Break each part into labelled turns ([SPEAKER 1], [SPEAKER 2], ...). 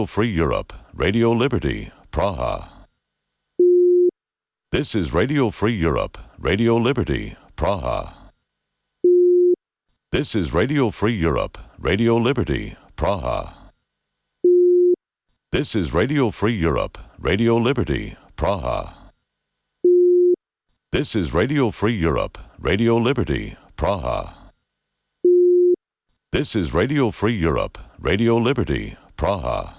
[SPEAKER 1] Free Europe, Radio Liberty, Praha. This is Radio Free Europe, Radio Liberty, Praha. This is Radio Free Europe, Radio Liberty, Praha. This is Radio Free Europe, Radio Liberty, Praha. This is Radio Free Europe, Radio Liberty, Praha. This is Radio Free Europe, Radio Liberty, Praha.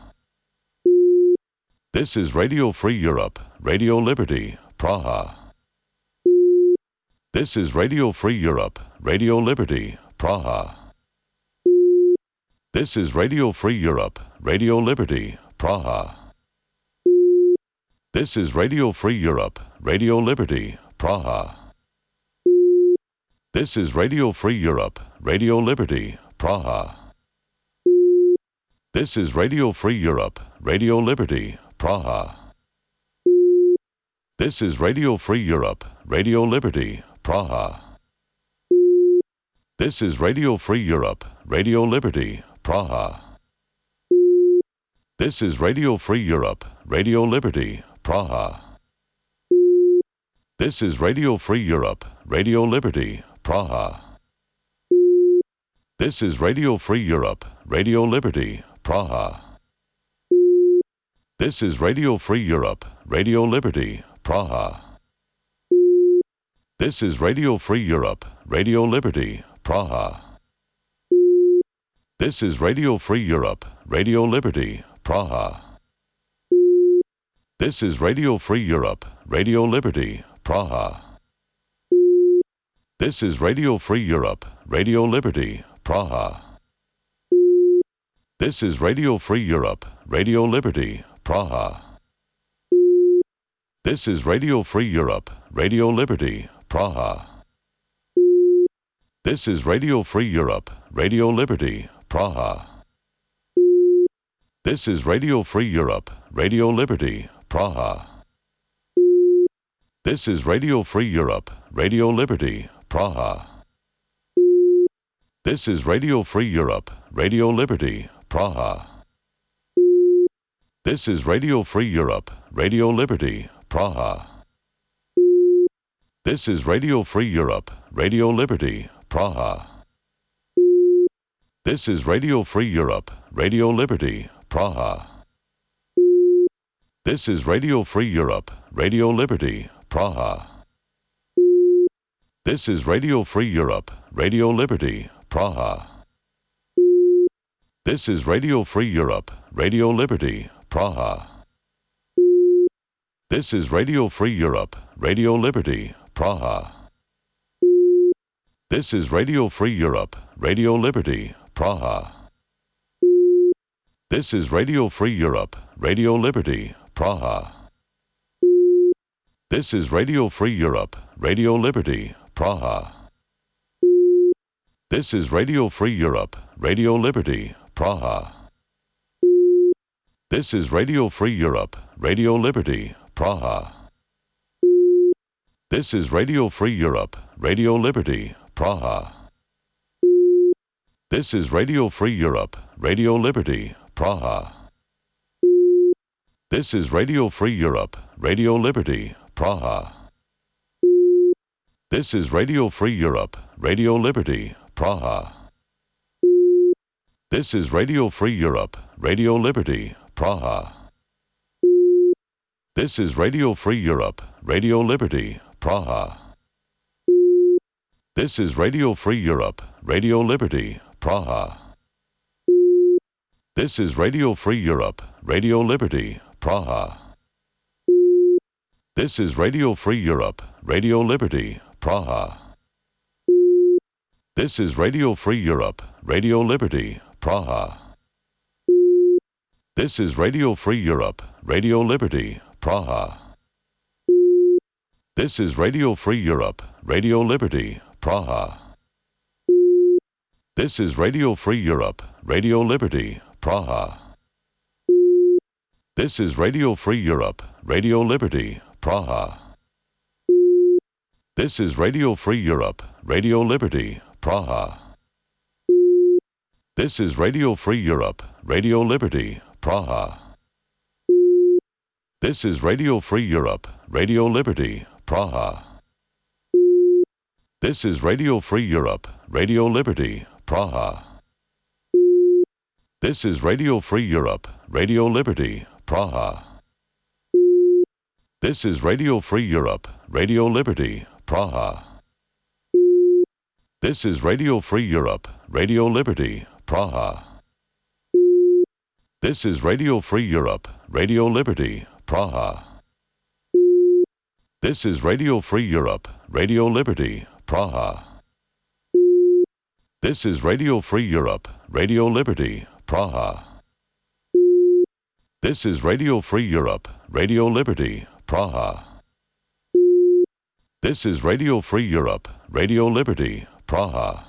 [SPEAKER 1] This is Radio Free Europe, Radio Liberty, Praha. This is Radio Free Europe, Radio Liberty, Praha. This is Radio Free Europe, Radio Liberty, Praha. This is Radio Free Europe, Radio Liberty, Praha. This is Radio Free Europe, Radio Liberty, Praha. This is Radio Free Europe, Radio Liberty, Praha. This is Radio Free Europe, Radio Liberty, Praha. This is Radio Free Europe, Radio Liberty, Praha. This is Radio Free Europe, Radio Liberty, Praha. This is Radio Free Europe, Radio Liberty, Praha. This is Radio Free Europe, Radio Liberty, Praha. This is Radio Free Europe, Radio Liberty, Praha. This is Radio Free Europe, Radio Liberty, Praha. This is Radio Free Europe, Radio Liberty, Praha. This is Radio Free Europe, Radio Liberty, Praha. This is Radio Free Europe, Radio Liberty, Praha. This is Radio Free Europe, Radio Liberty, Praha. This is Radio Free Europe, Radio Liberty, Praha. This is Radio Free Europe, Radio Liberty, Praha. This is Radio Free Europe, Radio Liberty, Praha. This is Radio Free Europe, Radio Liberty, Praha. This is Radio Free Europe, Radio Liberty, Praha. This is Radio Free Europe, Radio Liberty, Praha. This is Radio Free Europe, Radio Liberty, Praha. This is Radio Free Europe, Radio Liberty, Praha. This is Radio Free Europe, Radio Liberty, Praha. This is Radio Free Europe, Radio Liberty, Praha. This is Radio Free Europe, Radio Liberty, Praha. This is Radio Free Europe, Radio Liberty, Praha. This is Radio Free Europe, Radio Liberty, Praha. This is Radio Free Europe, Radio Liberty, Praha. This is Radio Free Europe, Radio Liberty, Praha. This is Radio Free Europe, Radio Liberty, Praha. This is Radio Free Europe, Radio Liberty, Praha. This is Radio Free Europe, Radio Liberty, Praha. This is Radio Free Europe, Radio Liberty, Praha. This is Radio Free Europe, Radio Liberty, Praha. This is Radio Free Europe, Radio Liberty, Praha. This is Radio Free Europe, Radio Liberty, Praha. This is Radio Free Europe, Radio Liberty, Praha. This is Radio Free Europe, Radio Liberty, Praha. This is Radio Free Europe, Radio Liberty, Praha. This is Radio Free Europe, Radio Liberty, Praha. This is Radio Free Europe, Radio Liberty, Praha. This is Radio Free Europe, Radio Liberty, Praha. This is Radio Free Europe, Radio Liberty, Praha. This is Radio Free Europe, Radio Liberty, Praha. This is Radio Free Europe, Radio Liberty, Praha. This is Radio Free Europe, Radio Liberty, Praha. This is Radio Free Europe, Radio Liberty, Praha. This is Radio Free Europe, Radio Liberty, Praha. This is Radio Free Europe, Radio Liberty, Praha. This is Radio Free Europe, Radio Liberty, Praha. This is Radio Free Europe, Radio Liberty, Praha. This is Radio Free Europe, Radio Liberty, Praha. This is Radio Free Europe, Radio Liberty, Praha. This is Radio Free Europe, Radio Liberty, Praha. This is Radio Free Europe, Radio Liberty, Praha. This is Radio Free Europe, Radio Liberty, Praha. This is Radio Free Europe, Radio Liberty, Praha.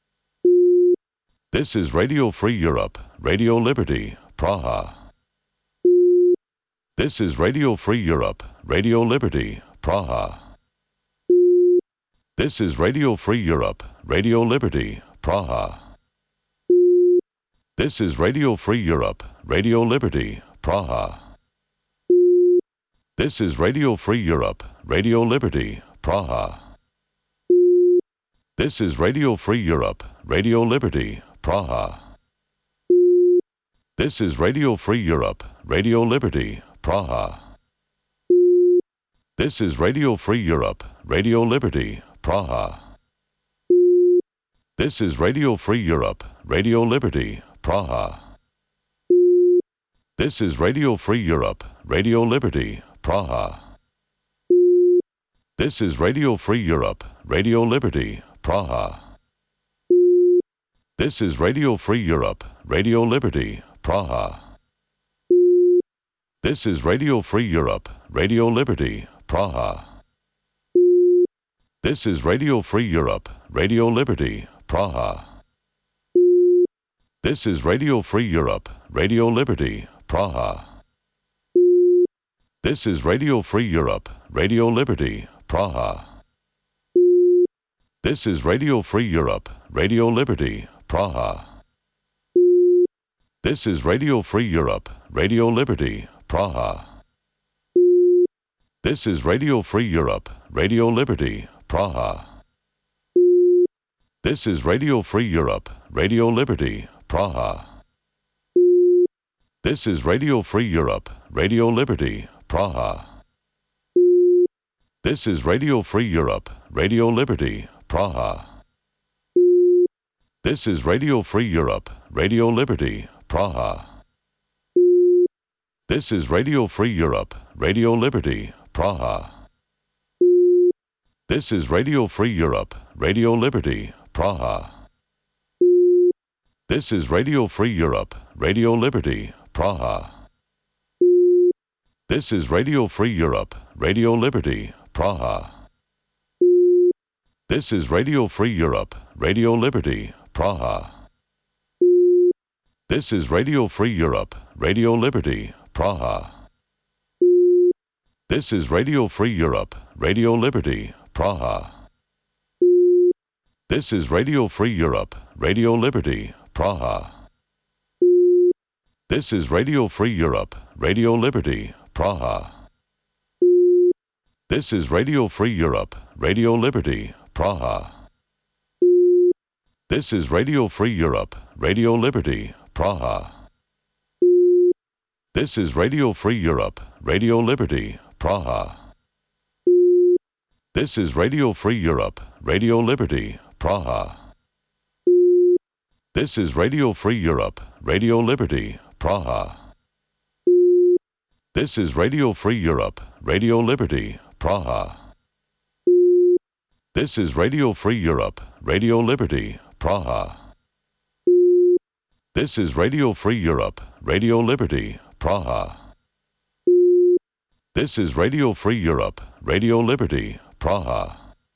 [SPEAKER 1] This is Radio Free Europe, Radio Liberty, Praha. This is Radio Free Europe, Radio Liberty, Praha. This is Radio Free Europe, Radio Liberty, Praha. This is Radio Free Europe, Radio Liberty, Praha. This is Radio Free Europe, Radio Liberty, Praha. This is Radio Free Europe, Radio Liberty, Praha. This is Radio Free Europe, Radio Liberty, Praha. This is Radio Free Europe, Radio Liberty, Praha. This is Radio Free Europe, Radio Liberty, Praha. This is Radio Free Europe, Radio Liberty, Praha. This is Radio Free Europe, Radio Liberty, Praha. This is Radio Free Europe, Radio Liberty, Praha. This is Radio Free Europe, Radio Liberty, Praha. This is Radio Free Europe, Radio Liberty, Praha. This is Radio Free Europe, Radio Liberty, Praha. This is Radio Free Europe, Radio Liberty, Praha. This is Radio Free Europe, Radio Liberty, Praha. This is Radio Free Europe, Radio Liberty, Praha. This is Radio Free Europe, Radio Liberty, Praha. This is Radio Free Europe, Radio Liberty, Praha. This is Radio Free Europe, Radio Liberty, Praha. This is Radio Free Europe, Radio Liberty, Praha. This is Radio Free Europe, Radio Liberty, Praha. This is Radio Free Europe, Radio Liberty, Praha. This is Radio Free Europe, Radio Liberty, Praha. This is Radio Free Europe, Radio Liberty, Praha. This is Radio Free Europe, Radio Liberty, Praha. This is Radio Free Europe, Radio Liberty, Praha. This is Radio Free Europe, Radio Liberty, Praha. This is Radio Free Europe, Radio Liberty, Praha. This is Radio Free Europe, Radio Liberty, Praha. This is Radio Free Europe, Radio Liberty, Praha. This is Radio Free Europe, Radio Liberty, Praha. This is Radio Free Europe, Radio Liberty, Praha. This is Radio Free Europe, Radio Liberty, Praha. This is Radio Free Europe, Radio Liberty, Praha. This is Radio Free Europe, Radio Liberty, Praha. This is Radio Free Europe, Radio Liberty, Praha. This is Radio Free Europe, Radio Liberty, Praha. This is Radio Free Europe, Radio Liberty, Praha. This is Radio Free Europe, Radio Liberty, Praha.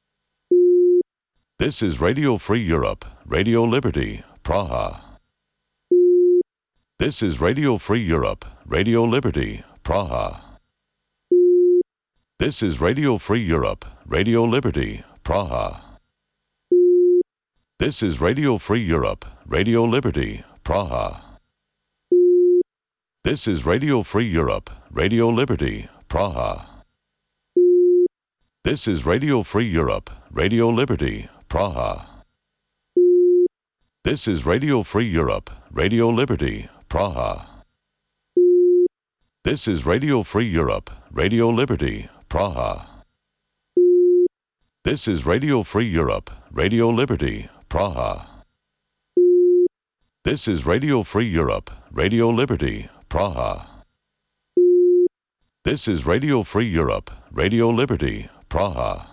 [SPEAKER 1] This is Radio Free Europe, Radio Liberty, Praha. This is Radio Free Europe, Radio Liberty, Praha. This is Radio Free Europe, Radio Liberty, Praha. This is Radio Free Europe, Radio Liberty, Praha. This is Radio Free Europe, Radio Liberty, Praha. This is Radio Free Europe, Radio Liberty, Praha. This is Radio Free Europe, Radio Liberty, Praha. This is Radio Free Europe, Radio Liberty, Praha. This is Radio Free Europe, Radio Liberty, Praha. This is Radio Free Europe, Radio Liberty, Praha. This is Radio Free Europe, Radio Liberty, Praha.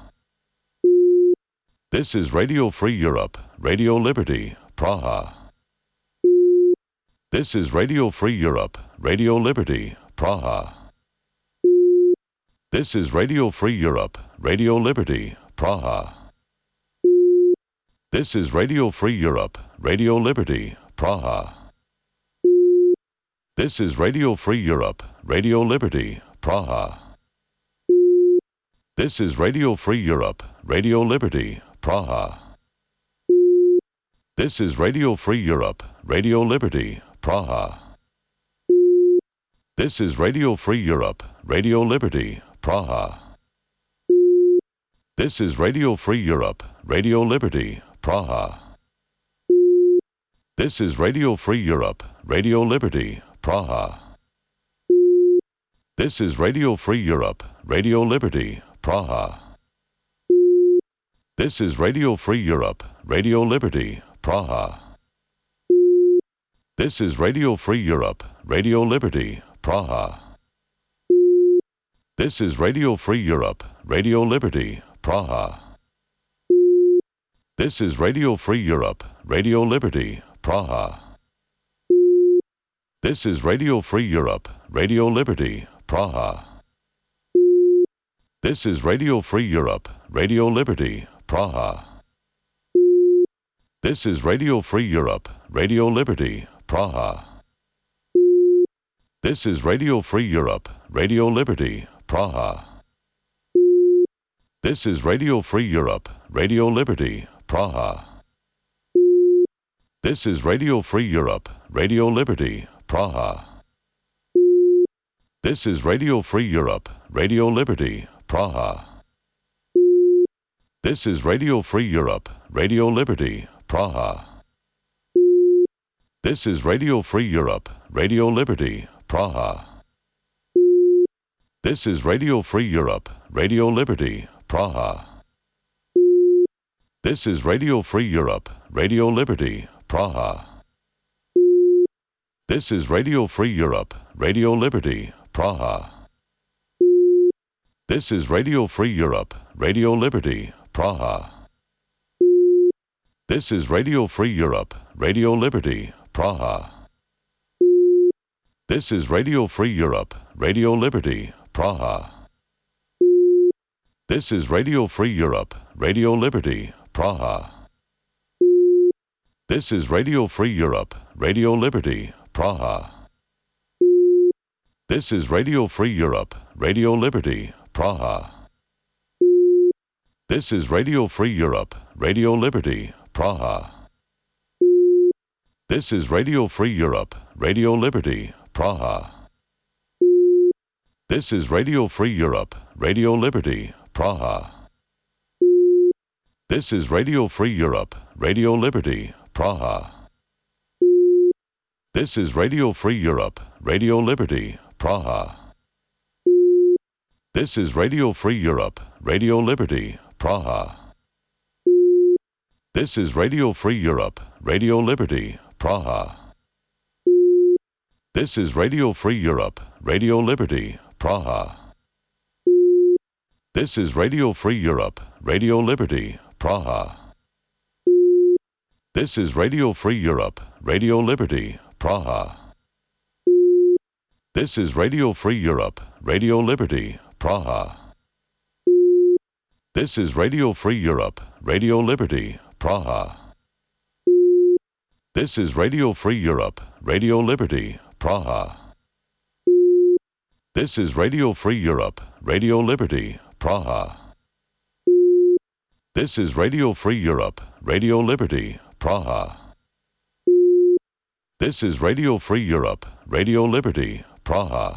[SPEAKER 1] This is Radio Free Europe, Radio Liberty, Praha. This is Radio Free Europe, Radio Liberty, Praha. This is Radio Free Europe, Radio Liberty, Praha. This is Radio Free Europe, Radio Liberty, Praha. This is Radio Free Europe, Radio Liberty, Praha. This is Radio Free Europe, Radio Liberty, Praha. This is Radio Free Europe, Radio Liberty, Praha. This is Radio Free Europe, Radio Liberty, Praha. This is Radio Free Europe, Radio Liberty, Praha. This is Radio Free Europe, Radio Liberty, Praha. This is Radio Free Europe, Radio Liberty, Praha. This is Radio Free Europe, Radio Liberty, Praha. This is Radio Free Europe, Radio Liberty, Praha. This is Radio Free Europe, Radio Liberty, Praha. This is Radio Free Europe, Radio Liberty, Praha. This is Radio Free Europe, Radio Liberty, Praha. This is Radio Free Europe, Radio Liberty, Praha. This is Radio Free Europe, Radio Liberty, Praha. This is Radio Free Europe, Radio Liberty, Praha. This is Radio Free Europe, Radio Liberty, Praha. This is Radio Free Europe, Radio Liberty, Praha. This is Radio Free Europe, Radio Liberty, Praha. This is Radio Free Europe, Radio Liberty, Praha. This is Radio Free Europe, Radio Liberty, Praha. This is Radio Free Europe, Radio Liberty, Praha. This is Radio Free Europe, Radio Liberty, Praha. This is Radio Free Europe, Radio Liberty, Praha. This is Radio Free Europe, Radio Liberty, Praha. This is Radio Free Europe, Radio Liberty, Praha. This is Radio Free Europe, Radio Liberty, Praha. This is Radio Free Europe, Radio Liberty, Praha. This is Radio Free Europe, Radio Liberty, Praha. This is Radio Free Europe, Radio Liberty, Praha. This is Radio Free Europe, Radio Liberty, Praha. This is Radio Free Europe, Radio Liberty, Praha. This is Radio Free Europe, Radio Liberty, Praha. This is Radio Free Europe, Radio Liberty, Praha. This is Radio Free Europe, Radio Liberty, Praha. This is Radio Free Europe, Radio Liberty, Praha. This is Radio Free Europe, Radio Liberty, Praha. This is Radio Free Europe, Radio Liberty, Praha. This is Radio Free Europe, Radio Liberty, Praha. This is Radio Free Europe, Radio Liberty, Praha. This is Radio Free Europe, Radio Liberty, Praha. This is Radio Free Europe, Radio Liberty, Praha. This is Radio Free Europe, Radio Liberty, Praha. This is Radio Free Europe, Radio Liberty, Praha. This is Radio Free Europe, Radio Liberty, Praha. This is Radio Free Europe, Radio Liberty, Praha.